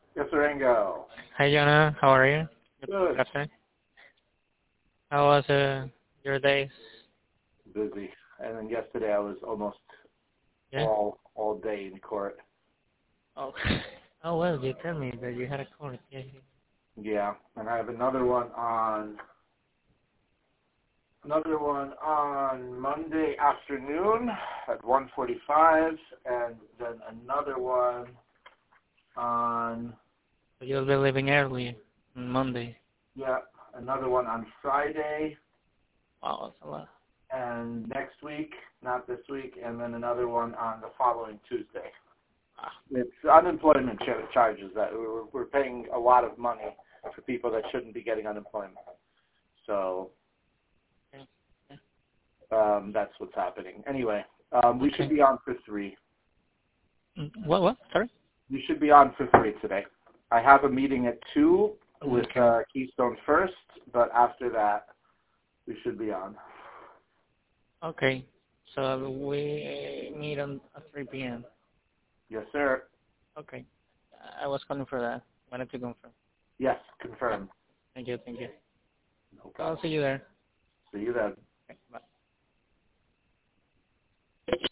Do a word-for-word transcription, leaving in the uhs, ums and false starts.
Yes, Rango. Hi, Jonah. How are you? Good Good. afternoon. How was uh, your days? Busy. And then yesterday I was almost Yeah? all all day in court. Oh, oh well, you tell me that you had a court. Yeah. Yeah. And I have another one on another one on Monday afternoon at one forty-five, and then another one on So you'll be leaving early on Monday. yeah, another one on Friday Wow, that's a lot. and next week, not this week, and then another one on the following Tuesday. Ah, It's unemployment ch- charges that we're, we're paying a lot of money for people that shouldn't be getting unemployment. So okay. Yeah. um, that's what's happening. Anyway, um, we should Okay. be on for three. Mm, What, what? Sorry? We should be on for three today. I have a meeting at two with Okay. uh, Keystone first, but after that, we should be on. Okay. So we meet on at three p m Yes, sir. Okay. I was calling for that. Wanted to confirm. Yes, Yeah. confirmed. Thank you. Thank you. No I'll problem. see you there. See you then.